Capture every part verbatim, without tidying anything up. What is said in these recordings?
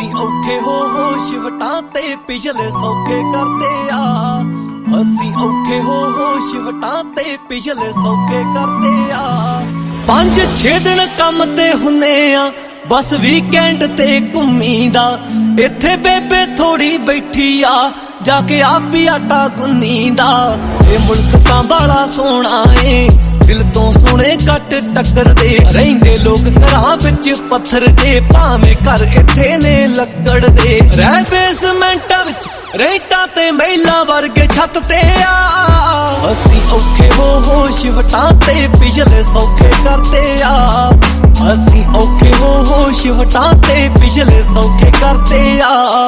ਅਸੀਂ ਔਖੇ ਹੋ ਹੋ ਸ਼ਿਵਟਾਂ ਤੇ ਪਿਛਲੇ ਸੌਖੇ ਕਰਦੇ ਆ। ਅਸੀਂ ਔਖੇ ਹੋ ਹੋ ਸ਼ਿਵਟਾਂ ਤੇ ਪਿਛਲੇ ਸੌਖੇ ਕਰਦੇ ਆ। ਪੰਜ ਛੇ ਦਿਨ ਕੰਮ ਤੇ ਹੁੰਨੇ ਆ ਬਸ ਵੀਕਐਂਡ ਤੇ ਘੁੰਮੀਦਾ। ਇੱਥੇ ਬੇਬੇ ਥੋੜੀ ਬੈਠੀ ਆ ਜਾ ਕੇ ਆਪ ਹੀ ਆਟਾ ਗੁੰਨੀਦਾ। ਇਹ ਮੁਲਕ ਤਾਂ ਬਾਲਾ ਸੋਹਣਾ ਏ ਦਿਲ ਤੋਂ ਸੋਹਣੇ ਕੱਟ ਟੱਕਰਦੇ। ਰਹਿੰਦੇ ਲੋਕ ਘਰਾਂ ਵਿੱਚ ਪੱਥਰ ਦੇ ਭਾਵੇਂ ਘਰ ਇੱਥੇ ਨੇ ਲੱਕੜ ਦੇ। ਰਹਿ ਬੇਸਮੈਂਟਾਂ ਵਿੱਚ ਰੇਟਾਂ ਤੇ ਮਹਿਲਾ ਵਰਗੇ ਛੱਤ ਤੇ ਆ। ਅਸੀਂ ਔਖੇ ਹੋ ਹੋ ਸ਼ਿਵਟਾਂ ਤੇ ਪਿਛਲੇ ਸੌਖੇ ਕਰਦੇ ਆ। ਅਸੀਂ ਔਖੇ ਹੋ ਹੋ ਸ਼ਿਵਟਾਂ ਤੇ ਪਿਛਲੇ ਸੌਖੇ ਕਰਦੇ ਆ।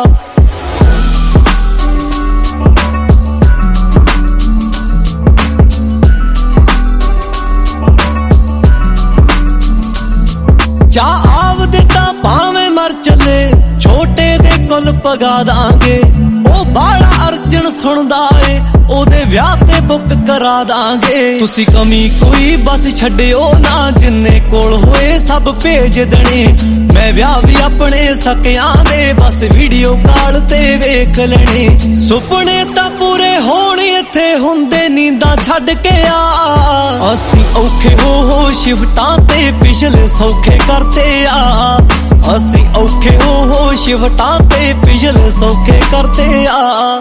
ਚਾਹ ਆਵਦੇ ਤਾਂ ਭਾਵੇਂ ਮਰ ਚੱਲੇ ਛੋਟੇ ਦੇ ਕੁੱਲ ਪਗਾ ਦਾਂਗੇ। ਉਹ ਬਾਲਾ ਅਰਜਨ ਸੁਣਦਾ ਏ ਉਹਦੇ ਵਿਆਹ ਤੇ ਬੁੱਕ ਕਰਾ ਦਾਂਗੇ। ਤੁਸੀਂ ਕਮੀ ਕੋਈ ਬਸ ਛੱਡਿਓ ਨਾ ਜਿੰਨੇ ਕੋਲ ਹੋਏ ਸਭ ਭੇਜ ਦੇਣੇ। ਮੈਂ ਵਿਆਹ ਵੀ ਆਪਣੇ ਸਕਿਆਂ ਦੇ ਬਸ ਵੀਡੀਓ ਕਾਲ ਤੇ ਵੇਖ ਲੈਣੇ। ਸੁਪਨੇ ਤਾਂ ਪੂਰੇ ਹੋਣ ਇੱਥੇ ਹੁੰਦੇ ਨੀਂਦਾਂ ਛੱਡ ਕੇ ਆ। ਅਸੀਂ ਔਖੇ ਹੋ ਹੋ ਸ਼ਿਵਟਾਂ ਤੇ ਪਿਛਲੇ ਸੌਖੇ ਕਰਦੇ ਆ। ਅਸੀਂ ਔਖੇ ਹੋ ਹੋ ਸ਼ਿਵਟਾਂ ਤੇ ਪਿਛਲੇ ਸੌਖੇ ਕਰਦੇ ਆ।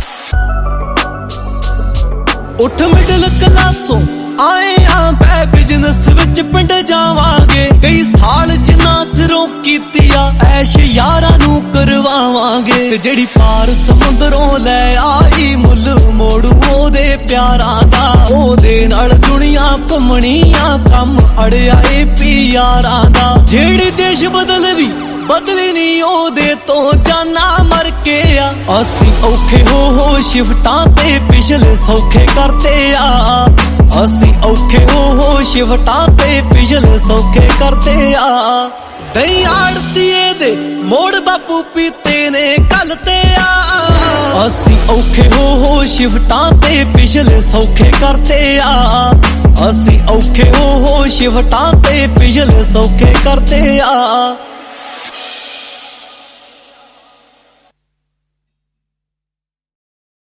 ਉੱਠ ਮਿਡਲ ਕਲਾਸੋਂ ਆਏ ਆਂ ਬੈ ਬਿਜ਼ਨਸ ਵਿੱਚ ਪਿੰਡ ਜਾਵਾਂਗੇ। ਕਈ ਸਾਲ ਜਿੰਨਾ ਸਿਰੋਂ ਕੀਤੀ ਆ ਐਸ਼ ਯਾਰਾਂ ਨੂੰ ਕਰਵਾਵਾਂਗੇ। ਤੇ ਜਿਹੜੀ ਪਾਰ ਸਮੁੰਦਰੋਂ ਲੈ ਆਈ ਮੁੱਲ ਮੋੜੂ ਉਹਦੇ ਪਿਆਰਾਂ ਦਾ। ਉਹਦੇ ਨਾਲ ਦੁਨੀਆ ਘੁੰਮਣੀਆਂ ਕੰਮ ਅੜਿਆ ਏ ਪਿਆਰਾਂ ਦਾ। ਜਿਹੜੀ ਦੇਸ਼ ਬਦਲ ਵੀ ਬਦਲੀ ਨੀ ਉਹਦੇ ਤੋਂ ਜਾਨਾ ਮਰ ਕੇ ਆ। ਅਸੀਂ ਔਖੇ ਹੋ ਹੋ ਸ਼ਿਵਟਾਂ ਤੇ ਪਿਛਲੇ ਸੌਖੇ ਕਰਦੇ ਆ। ਅਸੀਂ ਔਖੇ ਹੋ ਹੋ ਸ਼ਿਵਟਾਂ ਤੇ ਪਿਛਲੇ ਸੌਖੇ ਕਰਦੇ ਆ। ਦਹੀਂ ਆੜਤੀਏ ਦੇ ਮੋੜ ਬਾਪੂ ਪੀਤੇ ਨੇ ਕੱਲ ਤੇ ਆ। ਅਸੀਂ ਔਖੇ ਹੋ ਹੋ ਸ਼ਿਵਟਾਂ ਤੇ ਪਿਛਲੇ ਸੌਖੇ ਕਰਦੇ ਆ। ਅਸੀਂ ਔਖੇ ਹੋ ਹੋ ਸ਼ਿਵਟਾਂ ਤੇ ਪਿਛਲੇ ਸੌਖੇ ਕਰਦੇ ਆ।